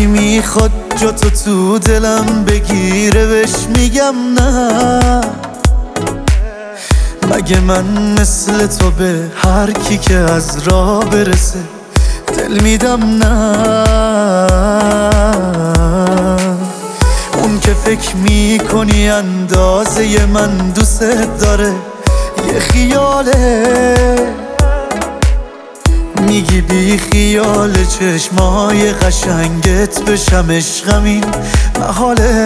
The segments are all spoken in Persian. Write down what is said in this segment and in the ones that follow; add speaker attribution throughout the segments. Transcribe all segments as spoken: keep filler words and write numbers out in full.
Speaker 1: کی میخواد جا تو تو دلم بگیره بهش میگم نه. مگه من مثل تو به هر کی که از راه برسه دل میدم نه؟ اون که فکر میکنی اندازه من دوست داره یه خیاله، میگی بی خیال چشمای قشنگت بشم عشقم این محاله.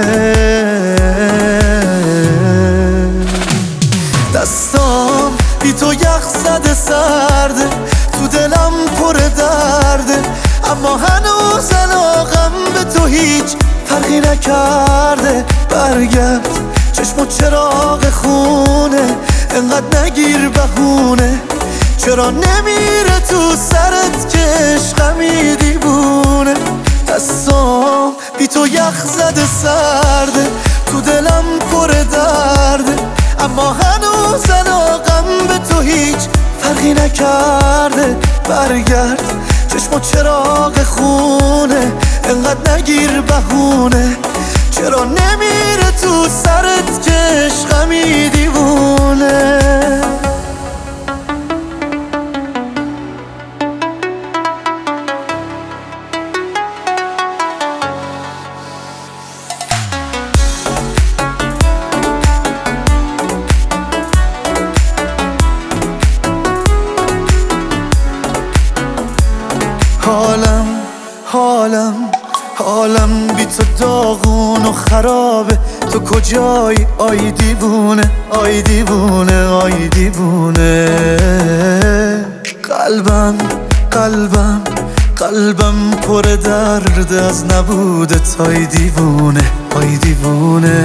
Speaker 1: دستام بی تو یخ زده سرده، تو دلم پر درده، اما هنوز علاقم به تو هیچ فرقی نکرده. برگرد چشم و چراغ خونه، انقدر نگیر بهونه، چرا نمیره تو سرت که عشقمی دیوونه. دستام بی تو یخ زده سرده، تو دلم پر درده، اما هنوز علاقم به تو هیچ فرقی نکرده. برگرد چشم و چراغ خونه، انقدر نگیر بهونه، چرا نمیره تو سرت که عشقمی دیوونه. حالم حالم حالم بی تو داغون و خرابه، تو کجایی آی دیوونه آی دیوونه آی دیوونه. قلبم قلبم قلبم پر درد از نبودت آی دیوونه آی دیوونه.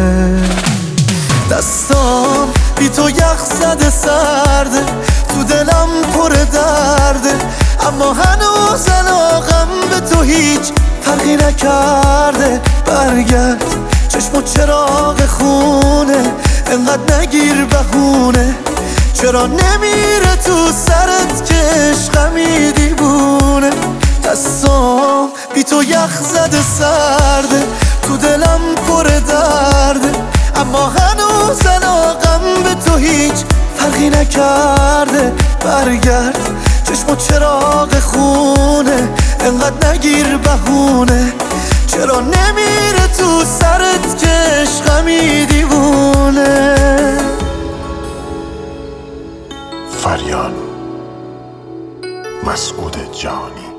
Speaker 1: دستام بی تو یخ زده سرده، تو دلم پر درده، اما هنوز علاقم به تو هیچ فرقی نکرده. برگرد چشم و چراغ خونه، انقدر نگیر بهونه، چرا نمیره تو سرت که عشقمی دیوونه. دستام بی تو یخ زده سرده، تو دلم پر درده، اما هنوز علاقم به تو هیچ فرقی نکرده. برگرد چشم و چراغ خونه، انقدر نگیر بهونه، چرا نمیره تو سرت که عشقمی دیوونه.
Speaker 2: فریان مسعود جانی.